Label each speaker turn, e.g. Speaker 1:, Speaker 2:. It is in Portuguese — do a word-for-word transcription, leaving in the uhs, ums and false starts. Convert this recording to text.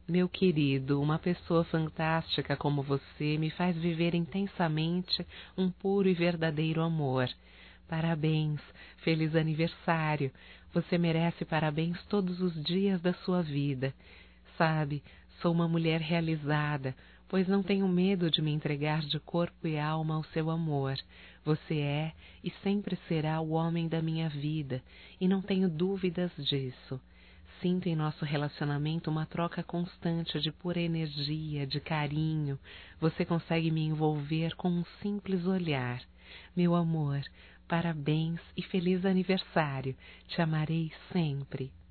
Speaker 1: Meu querido, uma pessoa fantástica como você me faz viver intensamente um puro e verdadeiro amor. Parabéns, feliz aniversário. Você merece parabéns todos os dias da sua vida. Sabe, sou uma mulher realizada, pois não tenho medo de me entregar de corpo e alma ao seu amor. Você é e sempre será o homem da minha vida, e não tenho dúvidas disso. Sinto em nosso relacionamento uma troca constante de pura energia, de carinho. Você consegue me envolver com um simples olhar. Meu amor, parabéns e feliz aniversário. Te amarei sempre.